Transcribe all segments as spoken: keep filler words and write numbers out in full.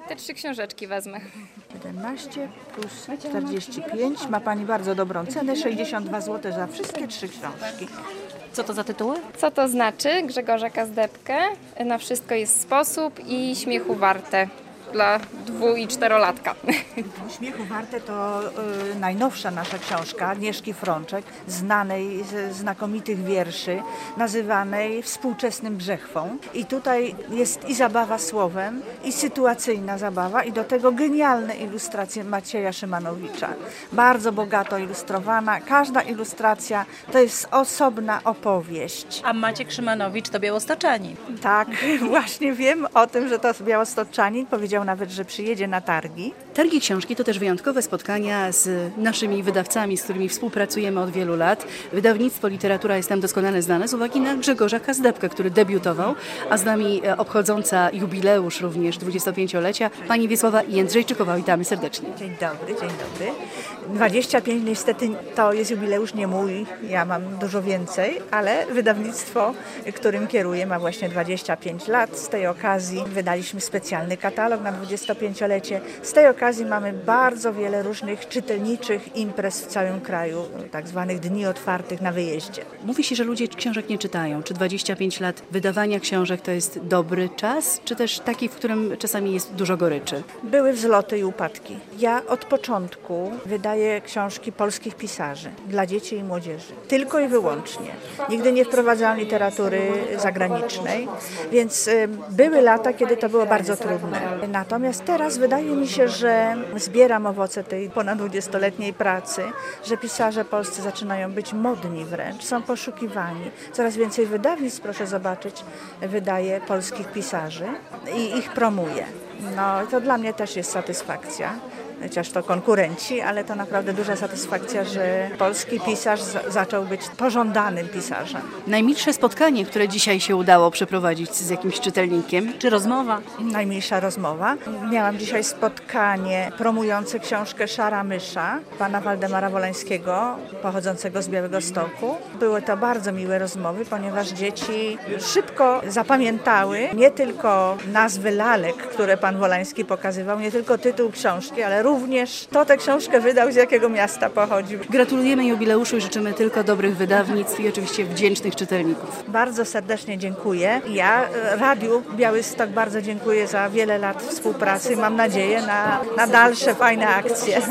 Te trzy książeczki wezmę. siedemnaście plus czterdzieści pięć. Ma Pani bardzo dobrą cenę, sześćdziesiąt dwa złote za wszystkie trzy książki. Co to za tytuły? Co to znaczy? Grzegorza Kazdebkę. Na wszystko jest sposób i śmiechu warte dla dwu- i czterolatka. Śmiechu warte to y, najnowsza nasza książka Agnieszki Frączek, znanej z znakomitych wierszy, nazywanej współczesnym brzechwą. I tutaj jest i zabawa słowem, i sytuacyjna zabawa, i do tego genialne ilustracje Macieja Szymanowicza. Bardzo bogato ilustrowana. Każda ilustracja to jest osobna opowieść. A Maciek Szymanowicz to białostoczanin. Tak, właśnie wiem o tym, że to białostoczanin. Powiedział nawet, że przyjedzie na targi. Targi książki to też wyjątkowe spotkania z naszymi wydawcami, z którymi współpracujemy od wielu lat. Wydawnictwo Literatura jest nam doskonale znane z uwagi na Grzegorza Kazdebkę, który debiutował, a z nami obchodząca jubileusz również dwudziestopięciolecia pani Wiesława Jędrzejczykowa. Witamy serdecznie. Dzień dobry, dzień dobry. dwadzieścia pięć niestety to jest jubileusz nie mój, ja mam dużo więcej, ale wydawnictwo, którym kieruję, ma właśnie dwadzieścia pięć lat. Z tej okazji wydaliśmy specjalny katalog na dwudziestopięciolecie. Z tej okazji mamy bardzo wiele różnych czytelniczych imprez w całym kraju, tak zwanych dni otwartych na wyjeździe. Mówi się, że ludzie książek nie czytają. Czy dwadzieścia pięć lat wydawania książek to jest dobry czas, czy też taki, w którym czasami jest dużo goryczy? Były wzloty i upadki. Ja od początku wydaję książki polskich pisarzy dla dzieci i młodzieży. Tylko i wyłącznie. Nigdy nie wprowadzałam literatury zagranicznej, więc y, były lata, kiedy to było bardzo trudne. Natomiast teraz wydaje mi się, że zbieram owoce tej ponad dwudziestoletniej pracy, że pisarze polscy zaczynają być modni wręcz, są poszukiwani. Coraz więcej wydawnictw, proszę zobaczyć, wydaje polskich pisarzy i ich promuje. No to dla mnie też jest satysfakcja. Chociaż to konkurenci, ale to naprawdę duża satysfakcja, że polski pisarz z- zaczął być pożądanym pisarzem. Najmilsze spotkanie, które dzisiaj się udało przeprowadzić z jakimś czytelnikiem. Czy rozmowa? Najmilsza rozmowa. Miałam dzisiaj spotkanie promujące książkę Szara mysza pana Waldemara Wolańskiego, pochodzącego z Białegostoku. Były to bardzo miłe rozmowy, ponieważ dzieci szybko zapamiętały nie tylko nazwy lalek, które pan Wolański pokazywał, nie tylko tytuł książki, ale również to tę książkę wydał, z jakiego miasta pochodził. Gratulujemy jubileuszu i życzymy tylko dobrych wydawnictw i oczywiście wdzięcznych czytelników. Bardzo serdecznie dziękuję. Ja e, Radiu Białystok bardzo dziękuję za wiele lat współpracy. Mam nadzieję na, na dalsze fajne akcje.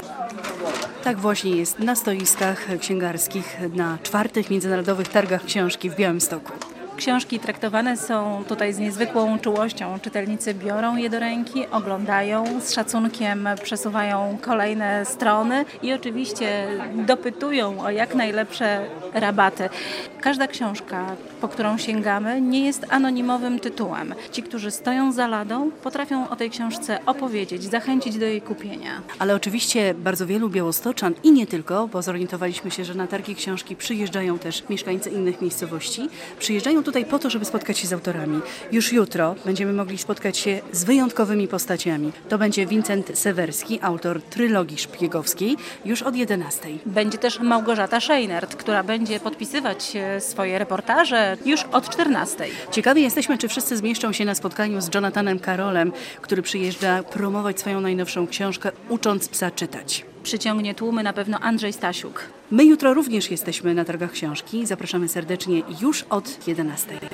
Tak właśnie jest na stoiskach księgarskich na czwartych Międzynarodowych Targach Książki w Białymstoku. Książki traktowane są tutaj z niezwykłą czułością. Czytelnicy biorą je do ręki, oglądają, z szacunkiem przesuwają kolejne strony i oczywiście dopytują o jak najlepsze rabaty. Każda książka, po którą sięgamy, nie jest anonimowym tytułem. Ci, którzy stoją za ladą, potrafią o tej książce opowiedzieć, zachęcić do jej kupienia. Ale oczywiście bardzo wielu białostoczan i nie tylko, bo zorientowaliśmy się, że na targi książki przyjeżdżają też mieszkańcy innych miejscowości. Przyjeżdżają tutaj po to, żeby spotkać się z autorami. Już jutro będziemy mogli spotkać się z wyjątkowymi postaciami. To będzie Wincent Sewerski, autor trylogii szpiegowskiej, już od jedenastej. Będzie też Małgorzata Szejnert, która będzie podpisywać e, swoje reportaże już od czternastej. Ciekawi jesteśmy, czy wszyscy zmieszczą się na spotkaniu z Jonathanem Karolem, który przyjeżdża promować swoją najnowszą książkę Ucząc psa czytać. Przyciągnie tłumy na pewno Andrzej Stasiuk. My jutro również jesteśmy na targach książki. Zapraszamy serdecznie już od jedenastej.